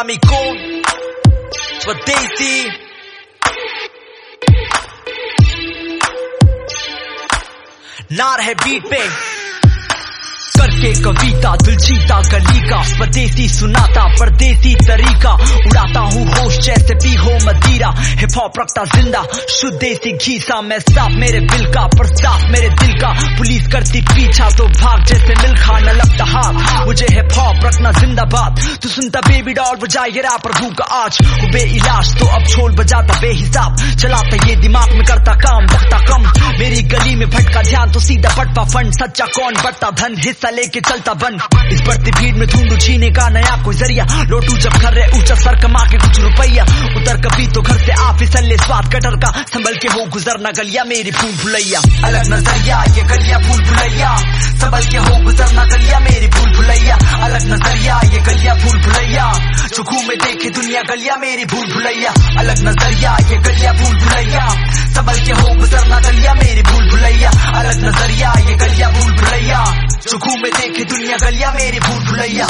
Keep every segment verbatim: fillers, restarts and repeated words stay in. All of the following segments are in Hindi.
नामी कौन स्वदेशी नार है बीट पे करके कविता दिल जीता गली का स्वदेशी सुनाता परदेसी तरीका उड़ाता हूँ होश जैसे पी हो मदीरा हिप हॉप रखता जिंदा शुद्ध देसी घीसा मैं साफ मेरे दिल का प्रस्ताव मेरे दिल का पुलिस करती पीछा तो भाग जैसे मिल्खा न लगता हाथ मुझे हिप हॉप रखना जिंदाबाद तू सुनता बेबी डॉल बजाए ये रैपर भू का आज वो बेइलाज तो अब छोड़ बजाता बेहिसाब चलाता ये दिमाग में करता काम बकता कम मेरी गली में भटका ध्यान तो सीधा पटपा फंड सच्चा कौन बढ़ता धन हिस्सा लेके चलता बन इस बढ़ती भीड़ में ढूंढू जीने का नया कोई जरिया लोटू जब घर रहे ऊंचा सर कमा के कुछ रुपया उतर कभी तो घर से आ फिसल ले स्वाद कटर का संभल के हो गुजरना गलिया मेरी भूल भुलैया अलग नजरिया ये गलिया भूल भुलैया संभल के हो गुजरना गलिया मेरी भूल भुलैया अलग नजरिया ये गलिया भूल भुलैया जो घूमे देखे दुनिया गलिया मेरी भूल भुलैया अलग नजरिया ये गलिया भूल भुलैया संभल के हो गुजरना गलिया मेरी भूल भुलैया अलग नजरिया ये गलिया भूल भुलैया जो घूमे देखे दुनिया गलिया मेरी भूल भुलैया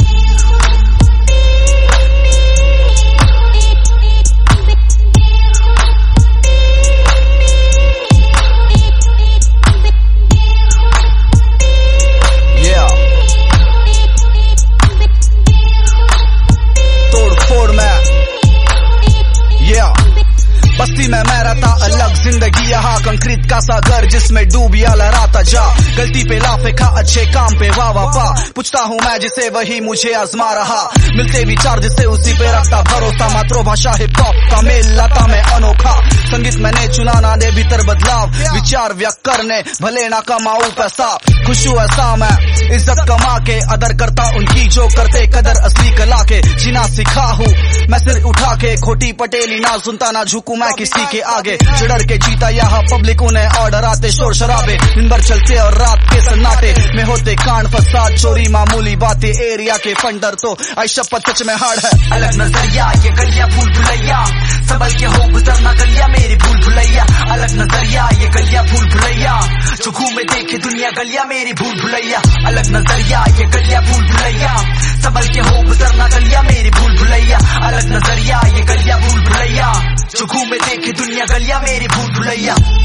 बस्ती में मैं रहता अलग जिंदगी यहाँ कंक्रीट का सागर जिसमें डूबिया लहराता जा गलती पे लाफे खा अच्छे काम पे वाह वाह पा पूछता हूँ मैं जिसे वही मुझे आजमा रहा मिलते विचार जिसे उसी पे रखता भरोसा मातृभाषा हिप हॉप का मेल लाता मैं अनोखा संगीत मैंने चुना ना दे भीतर बदलाव विचार व्यक्त करने भले ना कमाऊं पैसा खुश हूँ ऐसा मैं इज्जत कमा के अदर करता उनकी जो करते कदर असली कला के जीना सिखा हूँ मैं सिर उठा के खोटी पटेली ना सुनता ना झुकू मैं किसी के आगे चिड़र के जीता यहाँ पब्लिक उन्हें ऑर्डर आते शोर शराबे दिन भर चलते और रात के सन्नाटे में होते कांड फसाद चोरी मामूली बातें एरिया के फंडर तो आई शपथ सच में हार्ड है अलग नजरिया ये गलिया भूल भुलैया संभल के हो गुजरना गलिया मेरी भूल भुलैया अलग नजरिया ये गलिया भूल भुलैया जो घूमे देखे दुनिया गलिया मेरी भूल भुलैया अलग नजरिया ये गलिया भूल भुलैया संभल के हो गुजरना गलिया मेरी भूल भुलैया अलग नजरिया ये गलिया भूल भुलैया जो घूमे देखे दुनिया गलिया मेरी भूल भुलैया।